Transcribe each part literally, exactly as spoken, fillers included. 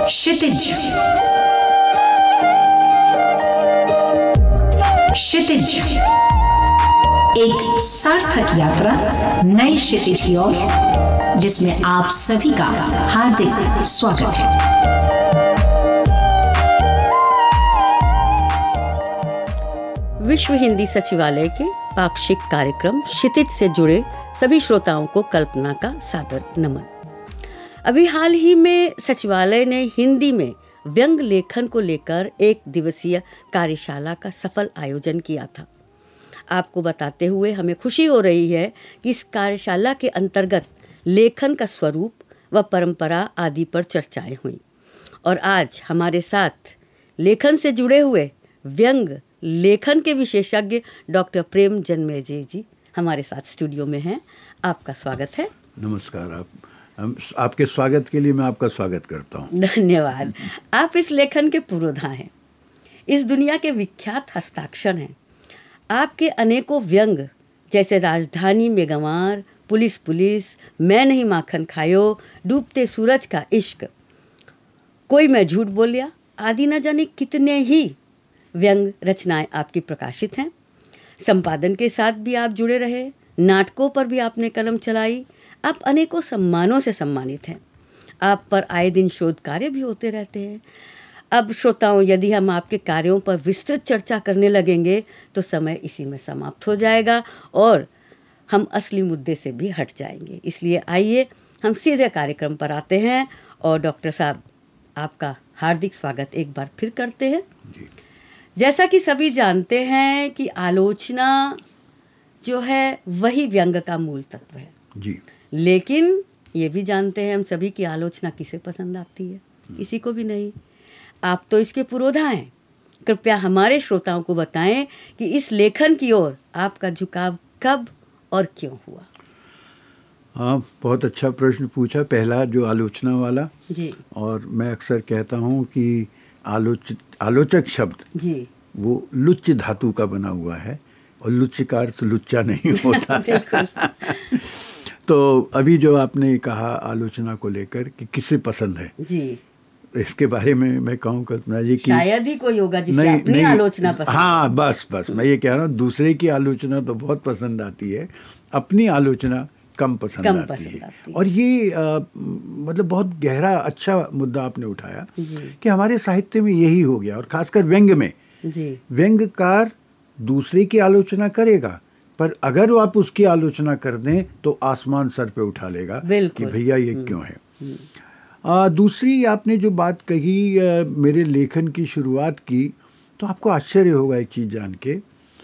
क्षितिज। क्षितिज, एक सार्थक यात्रा नई क्षितिज की ओर, जिसमें आप सभी का हार्दिक स्वागत है। विश्व हिंदी सचिवालय के पाक्षिक कार्यक्रम क्षितिज से जुड़े सभी श्रोताओं को कल्पना का सादर नमन। अभी हाल ही में सचिवालय ने हिंदी में व्यंग लेखन को लेकर एक दिवसीय कार्यशाला का सफल आयोजन किया था। आपको बताते हुए हमें खुशी हो रही है कि इस कार्यशाला के अंतर्गत लेखन का स्वरूप व परंपरा आदि पर चर्चाएं हुई और आज हमारे साथ लेखन से जुड़े हुए व्यंग लेखन के विशेषज्ञ डॉक्टर प्रेम जन्मेजय जी हमारे साथ स्टूडियो में हैं। आपका स्वागत है। नमस्कार। आप हम आपके स्वागत के लिए मैं आपका स्वागत करता हूँ। धन्यवाद। आप इस लेखन के पुरोधा हैं, इस दुनिया के विख्यात हस्ताक्षर हैं। आपके अनेकों व्यंग जैसे राजधानी में गंवार, पुलिस पुलिस, मैं नहीं माखन खायो, डूबते सूरज का इश्क, कोई मैं झूठ बोलिया आदि न जाने कितने ही व्यंग रचनाएं आपकी प्रकाशित हैं। संपादन के साथ भी आप जुड़े रहे, नाटकों पर भी आपने कलम चलाई। आप अनेकों सम्मानों से सम्मानित हैं। आप पर आए दिन शोध कार्य भी होते रहते हैं। अब श्रोताओं, यदि हम आपके कार्यों पर विस्तृत चर्चा करने लगेंगे तो समय इसी में समाप्त हो जाएगा और हम असली मुद्दे से भी हट जाएंगे। इसलिए आइए हम सीधे कार्यक्रम पर आते हैं और डॉक्टर साहब, आपका हार्दिक स्वागत एक बार फिर करते हैं। जी। जैसा कि सभी जानते हैं कि आलोचना जो है वही व्यंग का मूल तत्व है जी। लेकिन ये भी जानते हैं हम सभी की आलोचना किसे पसंद आती है, किसी को भी नहीं। आप तो इसके पुरोधा हैं। कृपया हमारे श्रोताओं को बताएं कि इस लेखन की ओर आपका झुकाव कब और क्यों हुआ। हाँ, बहुत अच्छा प्रश्न पूछा। पहला जो आलोचना वाला जी। और मैं अक्सर कहता हूँ कि आलोच आलोचक शब्द जी वो लुच्च धातु का बना हुआ है और लुच्च का अर्थ लुच्चा नहीं होता। तो अभी जो आपने कहा आलोचना को लेकर कि किसे पसंद है जी, इसके बारे में मैं कहूँ कल्पना जी कि शायद ही कोई होगा जिसे नहीं, अपनी नहीं, आलोचना पसंद। हाँ, बस बस मैं ये कह रहा हूँ, दूसरे की आलोचना तो बहुत पसंद आती है, अपनी आलोचना कम पसंद कम आती है आती। और ये आ, मतलब बहुत गहरा अच्छा मुद्दा आपने उठाया कि हमारे साहित्य में यही हो गया और खासकर व्यंग में जी। व्यंगकार दूसरे की आलोचना करेगा, पर अगर वो आप उसकी आलोचना कर दें तो आसमान सर पे उठा लेगा कि भैया ये क्यों है। आ, दूसरी आपने जो बात कही, आ, मेरे लेखन की शुरुआत की, तो आपको आश्चर्य होगा एक चीज़ जान के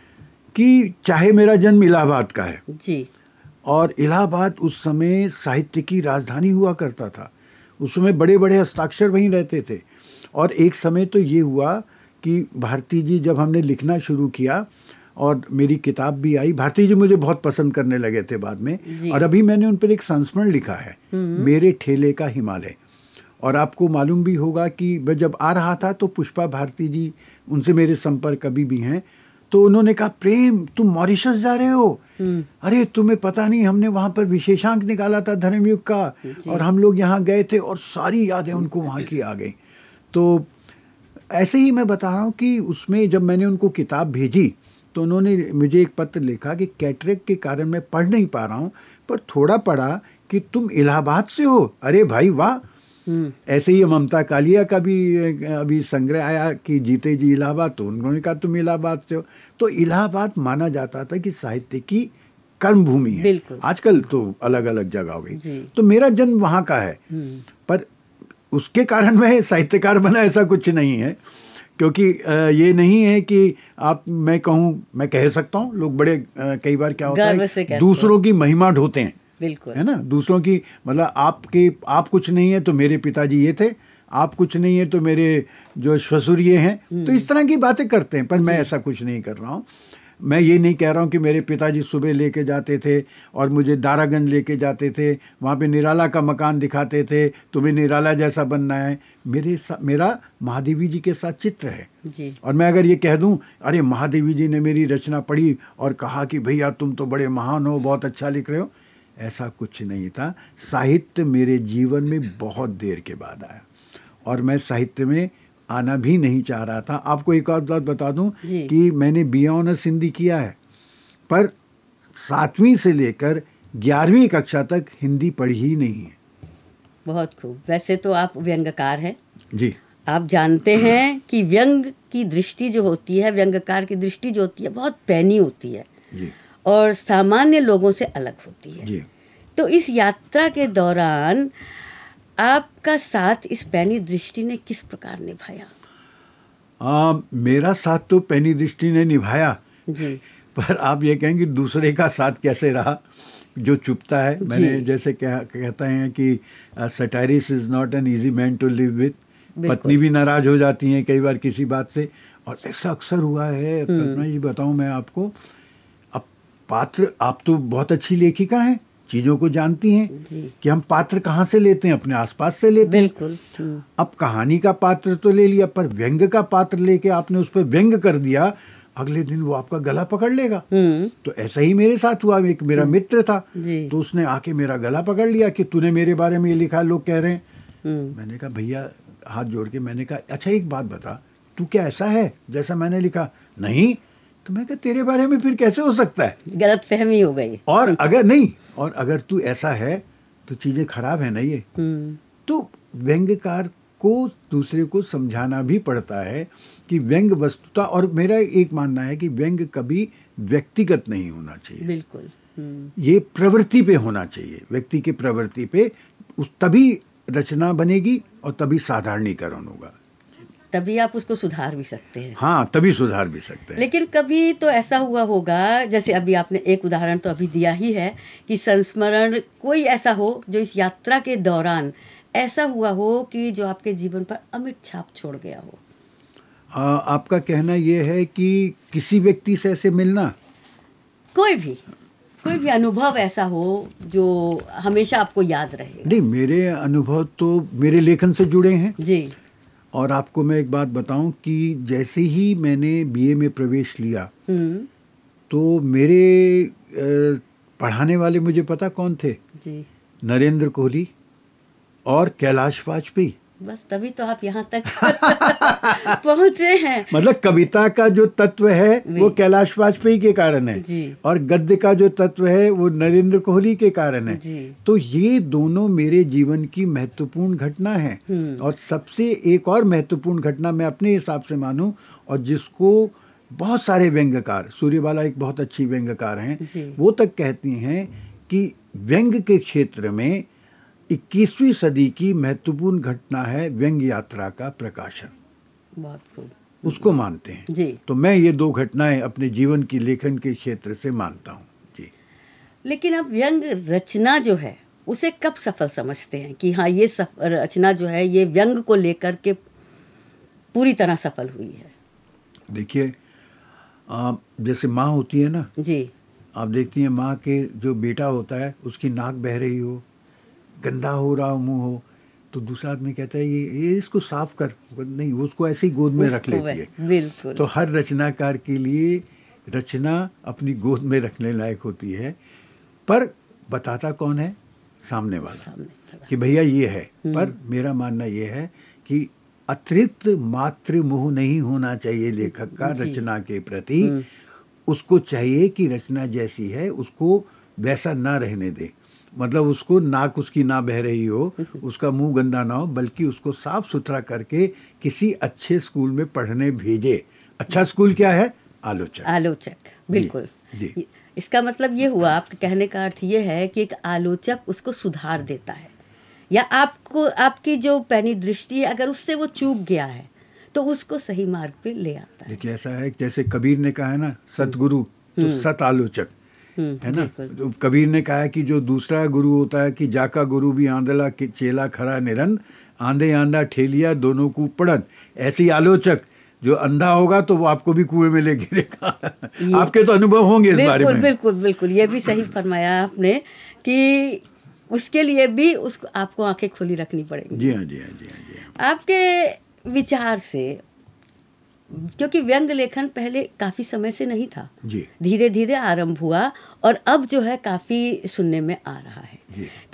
कि चाहे मेरा जन्म इलाहाबाद का है जी, और इलाहाबाद उस समय साहित्य की राजधानी हुआ करता था। उस समय बड़े बड़े हस्ताक्षर वहीं रहते थे और एक समय तो ये हुआ कि भारती जी, जब हमने लिखना शुरू किया और मेरी किताब भी आई, भारती जी मुझे बहुत पसंद करने लगे थे बाद में, और अभी मैंने उन पर एक संस्मरण लिखा है, मेरे ठेले का हिमालय। और आपको मालूम भी होगा कि मैं जब आ रहा था तो पुष्पा भारती जी, उनसे मेरे संपर्क अभी भी हैं, तो उन्होंने कहा, प्रेम तुम मॉरिशस जा रहे हो? अरे तुम्हें पता नहीं, हमने वहाँ पर विशेषांक निकाला था धर्मयुग का और हम लोग यहाँ गए थे और सारी यादें उनको वहाँ की आ गई। तो ऐसे ही मैं बता रहा हूँ कि उसमें जब मैंने उनको किताब भेजी तो उन्होंने मुझे एक पत्र लिखा कि कैटरेक्ट के कारण मैं पढ़ नहीं पा रहा हूँ, पर थोड़ा पढ़ा कि तुम इलाहाबाद से हो। अरे भाई वाह। ऐसे ही ममता कालिया का भी अभी संग्रह आया कि जीते जी इलाहाबाद, तो उन्होंने कहा तुम इलाहाबाद से हो। तो इलाहाबाद माना जाता था कि साहित्य की कर्म भूमि है। आजकल तो अलग अलग जगह हो गई। तो मेरा जन्म वहाँ का है, पर उसके कारण मैं साहित्यकार बना ऐसा कुछ नहीं है, क्योंकि ये नहीं है कि आप मैं कहूँ, मैं कह सकता हूँ, लोग बड़े कई बार क्या होता है दूसरों की महिमा ढोते हैं, बिल्कुल है ना, दूसरों की, मतलब आपके आप कुछ नहीं है तो मेरे पिताजी ये थे, आप कुछ नहीं है तो मेरे जो ससुर ये हैं, तो इस तरह की बातें करते हैं। पर मैं ऐसा कुछ नहीं कर रहा हूँ। मैं ये नहीं कह रहा हूँ कि मेरे पिताजी सुबह लेके जाते थे और मुझे दारागंज लेके जाते थे, वहाँ पे निराला का मकान दिखाते थे, तुम्हें निराला जैसा बनना है। मेरे मेरा महादेवी जी के साथ चित्र है जी। और मैं अगर ये कह दूँ, अरे महादेवी जी ने मेरी रचना पढ़ी और कहा कि भैया तुम तो बड़े महान हो, बहुत अच्छा लिख रहे हो, ऐसा कुछ नहीं था। साहित्य मेरे जीवन में बहुत देर के बाद आया और मैं साहित्य में आना भी नहीं चाह रहा था। आपको एक और बात बता दूं जी। कि मैंने बी ए ऑनर्स हिंदी किया है, पर सातवीं से लेकर ग्यारहवीं कक्षा तक हिंदी पढ़ी ही नहीं है। बहुत खूब। वैसे तो आप व्यंग्यकार हैं जी। आप जानते हैं कि व्यंग की दृष्टि जो होती है, व्यंग्यकार की दृष्टि जो होती है, बहुत पैनी होती है जी। और सामान्य लोगों से अलग होती है। जी। तो इस यात्रा के दौरान आपका साथ इस पैनी दृष्टि ने किस प्रकार निभाया? आ, मेरा साथ तो पैनी दृष्टि ने निभाया जी। पर आप ये कहेंगे दूसरे का साथ कैसे रहा, जो चुपता है। मैंने जैसे कह, कहते हैं कि satirist is not an easy man to live with. पत्नी भी नाराज हो जाती हैं कई बार किसी बात से, और ऐसा अक्सर हुआ है। कल्पना जी बताऊं मैं आपको, अब पात्र, आप तो बहुत अच्छी लेखिका हैं, चीज़ों को जानती हैं कि हम पात्र कहाँ से लेते हैं, अपने आसपास से लेते हैं। बिल्कुल। अब कहानी का पात्र तो ले लिया, पर व्यंग्य का पात्र लेके आपने उस पर व्यंग्य कर दिया, अगले दिन वो आपका गला पकड़ लेगा। तो ऐसा ही मेरे साथ हुआ। एक मेरा मित्र था, तो उसने आके मेरा गला पकड़ लिया कि तूने मेरे बारे में ये लिखा, लोग कह रहे हैं। मैंने कहा भैया, हाथ जोड़ के मैंने कहा अच्छा एक बात बता, तू क्या ऐसा है जैसा मैंने लिखा? नहीं। तो मैं कहा तेरे बारे में फिर कैसे हो सकता है? गलत फहमी हो गई। और अगर नहीं, और अगर तू ऐसा है तो चीजें खराब है ना ये। तो व्यंग्यकार को दूसरे को समझाना भी पड़ता है कि व्यंग्य वस्तुता, और मेरा एक मानना है कि व्यंग्य कभी व्यक्तिगत नहीं होना चाहिए। बिल्कुल। ये प्रवृत्ति पे होना चाहिए, व्यक्ति की प्रवृत्ति पे, उस तभी रचना बनेगी और तभी साधारणीकरण होगा, तभी आप उसको सुधार भी सकते हैं। हाँ, तभी सुधार भी सकते हैं। लेकिन कभी तो ऐसा हुआ होगा, जैसे अभी आपने एक उदाहरण तो अभी दिया ही है, कि संस्मरण कोई ऐसा हो जो इस यात्रा के दौरान ऐसा हुआ हो कि जो आपके जीवन पर अमिट छाप छोड़ गया हो। आ, आपका कहना यह है कि किसी व्यक्ति से ऐसे मिलना, कोई भी कोई भी अनुभव ऐसा हो जो हमेशा आपको याद रहे? नहीं, मेरे अनुभव तो मेरे लेखन से जुड़े हैं जी। और आपको मैं एक बात बताऊं कि जैसे ही मैंने बीए में प्रवेश लिया तो मेरे पढ़ाने वाले मुझे पता कौन थे? जी। नरेंद्र कोहली और कैलाश वाजपेयी। बस तभी तो आप यहाँ तक पहुँचे हैं। मतलब कविता का जो तत्व है वो कैलाश वाजपेयी के कारण है जी। और गद्य का जो तत्व है वो नरेंद्र कोहली के कारण है जी। तो ये दोनों मेरे जीवन की महत्वपूर्ण घटना है। और सबसे एक और महत्वपूर्ण घटना मैं अपने हिसाब से मानूं, और जिसको बहुत सारे व्यंग्यकार, सूर्यबाला एक बहुत अच्छी व्यंग्यकार हैं, वो तक कहती हैं कि व्यंग्य के क्षेत्र में इक्कीसवीं सदी की महत्वपूर्ण घटना है व्यंग्य यात्रा का प्रकाशन। बहुत खूब। उसको मानते हैं जी। तो मैं ये दो घटनाएं अपने जीवन की लेखन के क्षेत्र से मानता हूँ जी। लेकिन अब व्यंग्य रचना जो है उसे कब सफल समझते हैं कि हाँ ये रचना जो है ये व्यंग्य को लेकर के पूरी तरह सफल हुई है? देखिए, जैसे माँ होती है ना जी, आप देखती हैं माँ के जो बेटा होता है उसकी नाक बह रही हो, गंदा हो रहा हो मुंह हो, तो दूसरा आदमी कहता है ये ये इसको साफ कर, नहीं वो उसको ऐसे ही गोद में रख लेती है। बिल्कुल। तो हर रचनाकार के लिए रचना अपनी गोद में रखने लायक होती है, पर बताता कौन है? सामने वाला, सामने कि भैया ये है। पर मेरा मानना ये है कि अतिरिक्त मात्र मोह नहीं होना चाहिए लेखक का रचना के प्रति। उसको चाहिए कि रचना जैसी है उसको वैसा ना रहने दे, मतलब उसको नाक उसकी ना बह रही हो, उसका मुंह गंदा ना हो, बल्कि उसको साफ सुथरा करके किसी अच्छे स्कूल में पढ़ने भेजे। अच्छा स्कूल क्या है? आलोचक। आलोचक, बिल्कुल जी, जी। इसका मतलब ये हुआ, आपके कहने का अर्थ ये है कि एक आलोचक उसको सुधार देता है, या आपको आपकी जो पैनी दृष्टि है अगर उससे वो चूक गया है तो उसको सही मार्ग पे ले आता है। देखिए ऐसा है, जैसे कबीर ने कहा है ना, सतगुरु तो सत आलोचक है ना। तो कबीर ने कहा है कि जो दूसरा गुरु होता है कि जाका गुरु भी आंधला चेला खरा निरंद, आंधे आंधा ठेलिया दोनों को पड़द। ऐसी आलोचक जो अंधा होगा तो वो आपको भी कुएं में ले गिरेगा। आपके तो अनुभव होंगे इस बारे में। बिल्कुल बिल्कुल, ये भी सही फरमाया आपने कि उसके लिए भी उसको आपको आंखें खुली रखनी पड़ेंगी। जी हाँ जी हाँ जी हाँ जी हाँ। आपके विचार से, क्योंकि व्यंग्य लेखन पहले काफ़ी समय से नहीं था जी, धीरे धीरे आरंभ हुआ और अब जो है काफ़ी सुनने में आ रहा है जी। तो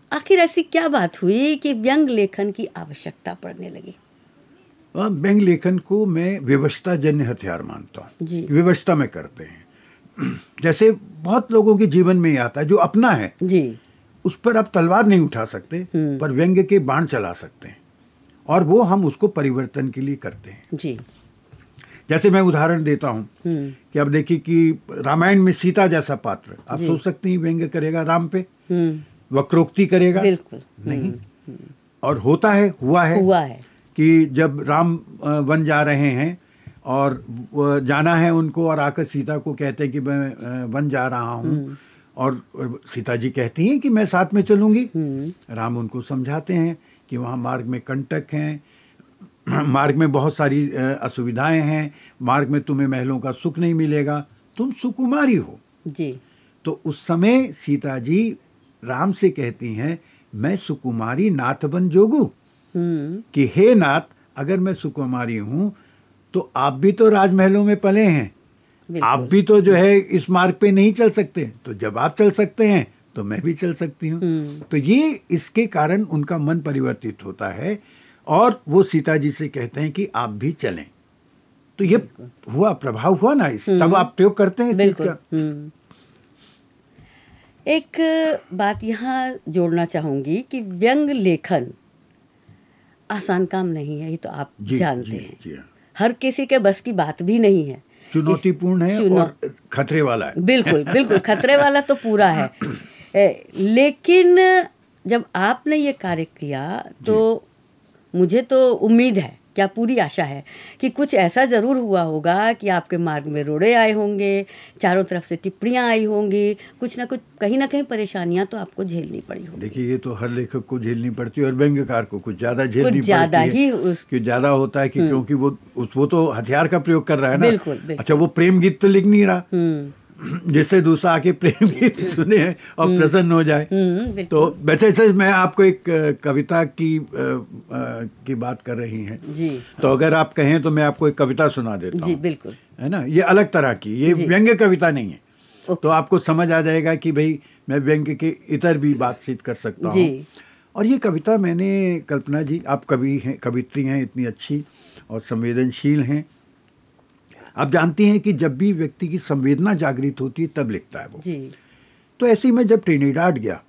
आखिर ऐसी क्या बात हुई कि व्यंग लेखन की आवश्यकता पड़ने लगी? व्यंग लेखन को मैं विवशता जन्य हथियार मानता हूँ। जी। विवशता में करते हैं। जैसे बहुत लोगों के जीवन में ही आता है, जो अपना है जी, उस पर आप तलवार नहीं उठा सकते, पर व्यंग्य के बाण चला सकते हैं, और वो हम उसको परिवर्तन के लिए करते हैं। जी। जैसे मैं उदाहरण देता हूँ कि अब देखिए कि रामायण में सीता जैसा पात्र, आप सोच सकते हैं व्यंग्य करेगा राम पे, वक्रोक्ति करेगा? बिल्कुल नहीं। और होता है, हुआ है, हुआ है कि जब राम वन जा रहे हैं और जाना है उनको, और आकर सीता को कहते हैं कि मैं वन जा रहा हूँ, और सीता जी कहती हैं कि मैं साथ में चलूंगी। राम उनको समझाते हैं कि वहाँ मार्ग में कंटक हैं, मार्ग में बहुत सारी असुविधाएं हैं, मार्ग में तुम्हें महलों का सुख नहीं मिलेगा, तुम सुकुमारी हो। जी। तो उस समय सीता जी राम से कहती हैं, मैं सुकुमारी नाथ बन जोगू, कि हे नाथ, अगर मैं सुकुमारी हूँ तो आप भी तो राजमहलों में पले हैं, आप भी तो जो है इस मार्ग पे नहीं चल सकते, तो जब आप चल सकते हैं तो मैं भी चल सकती हूँ। तो ये इसके कारण उनका मन परिवर्तित होता है, और वो सीता जी से कहते हैं कि आप भी चलें। तो ये हुआ, प्रभाव हुआ ना इस, तब आप प्रयोग करते हैं। बिल्कुल। एक बात यहाँ जोड़ना चाहूंगी कि व्यंग लेखन आसान काम नहीं है, ये तो आप जी, जानते जी, हैं। जी। हर किसी के बस की बात भी नहीं है, चुनौतीपूर्ण है चुनौ... और खतरे वाला है। बिल्कुल बिल्कुल, खतरे वाला तो पूरा है। लेकिन जब आपने ये कार्य किया तो मुझे तो उम्मीद है, क्या पूरी आशा है कि कुछ ऐसा ज़रूर हुआ होगा कि आपके मार्ग में रोड़े आए होंगे, चारों तरफ से टिप्पणियाँ आई होंगी, कुछ ना कुछ, कहीं ना कहीं परेशानियाँ तो आपको झेलनी पड़ी होंगी। देखिए, ये तो हर लेखक को झेलनी पड़ती है, और व्यंग्यकार को कुछ ज़्यादा झेलनी पड़ती है। ज़्यादा ही उस... क्यों ज़्यादा होता है कि क्योंकि वो उस वो तो हथियार का प्रयोग कर रहा है ना। बिल्कुल, बिल्कुल। अच्छा, वो प्रेम गीत तो लिख नहीं रहा जिससे दूसरा आके प्रेम गीत सुने और प्रसन्न हो जाए। तो वैसे से मैं आपको एक कविता की की बात कर रही हैं जी, तो अगर आप कहें तो मैं आपको एक कविता सुना देता हूँ। जी बिल्कुल, है ना, ये अलग तरह की, ये व्यंग्य कविता नहीं है, तो आपको समझ आ जाएगा कि भाई मैं व्यंग्य के इतर भी बातचीत कर सकता हूँ। और ये कविता मैंने, कल्पना जी, आप कवि हैं, कवित्री हैं, इतनी अच्छी और संवेदनशील हैं। आप जानती हैं कि जब भी व्यक्ति की संवेदना जागृत होती है तब लिखता है वो जी। तो ऐसे ही मैं जब ट्रिनिडाड गया,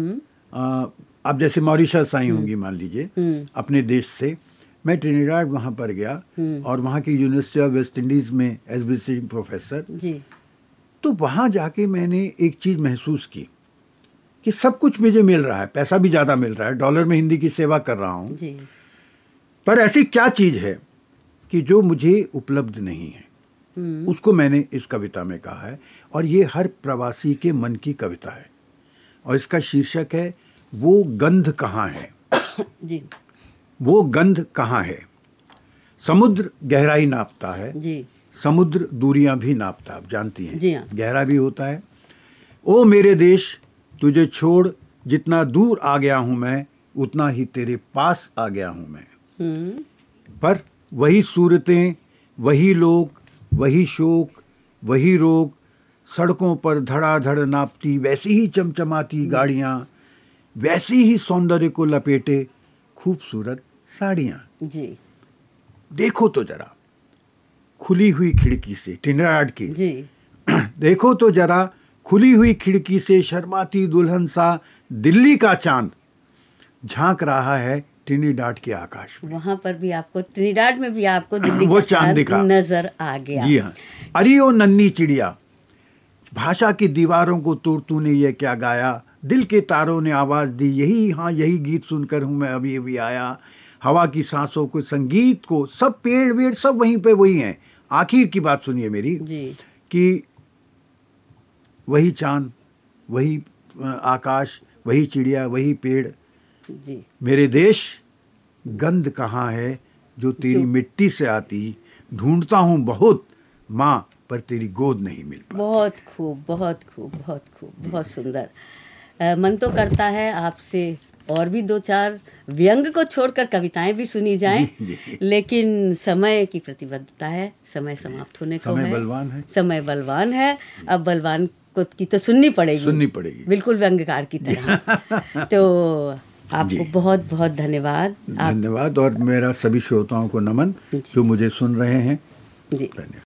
अब जैसे मॉरिशस आई होंगी मान लीजिए अपने देश से, मैं ट्रिनिडाड वहाँ पर गया और वहाँ की यूनिवर्सिटी ऑफ वेस्ट इंडीज़ में एज विजिटिंग प्रोफेसर जी। तो वहाँ जाके मैंने एक चीज़ महसूस की कि सब कुछ मुझे मिल रहा है, पैसा भी ज़्यादा मिल रहा है, डॉलर में हिंदी की सेवा कर रहा हूँ, पर ऐसी क्या चीज़ है कि जो मुझे उपलब्ध नहीं है, उसको मैंने इस कविता में कहा है। और ये हर प्रवासी के मन की कविता है, और इसका शीर्षक है वो गंध कहाँ है जी। वो गंध कहाँ है। समुद्र गहराई नापता है जी, समुद्र दूरियां भी नापता, आप जानती हैं जी, गहरा भी होता है। ओ मेरे देश, तुझे छोड़ जितना दूर आ गया हूं मैं, उतना ही तेरे पास आ गया हूं मैं। पर वही सूरतें, वही लोग, वही शोक, वही रोग, सड़कों पर धड़ाधड़ नापती वैसी ही चमचमाती गाड़ियां, वैसी ही सौंदर्य को लपेटे खूबसूरत साड़ियां जी। देखो तो जरा खुली हुई खिड़की से, ट्रिनिडाड की जी। देखो तो जरा खुली हुई खिड़की से शर्माती दुल्हन सा दिल्ली का चांद झांक रहा है ट्रिनिडाड के आकाश में। वहां पर भी आपको, ट्रिनिडाड में भी आपको दिल्ली का चांद दिखा, नजर आ गया। जी हाँ। अरे ओ नन्ही चिड़िया, भाषा की दीवारों को तोड़ तूने ये क्या गाया, दिल के तारों ने आवाज दी, यही हाँ यही गीत सुनकर हूँ मैं अभी अभी आया। हवा की सांसों को, संगीत को, सब पेड़ वेड़ सब वहीं पे वही हैं। आखिर की बात सुनिए मेरी जी। कि वही चांद, वही आकाश, वही चिड़िया, वही पेड़ जी। मेरे देश, गंध कहाँ है जो तेरी मिट्टी से आती, ढूंढता हूँ बहुत माँ पर तेरी गोद नहीं मिल पाती। बहुत खूब, बहुत खूब, बहुत खूब, बहुत सुंदर। आ, मन तो करता है आपसे और भी दो चार व्यंग को छोड़कर कविताएं भी सुनी जाएं, जी, जी। लेकिन समय की प्रतिबद्धता है, समय समाप्त होने को है, बलवान है, समय बलवान है। अब बलवान को की तो सुननी पड़ेगी सुननी पड़ेगी बिल्कुल व्यंग्यकार की तरह। तो आपको बहुत बहुत धन्यवाद। धन्यवाद और मेरा सभी श्रोताओं को नमन जो मुझे सुन रहे हैं। जी धन्यवाद।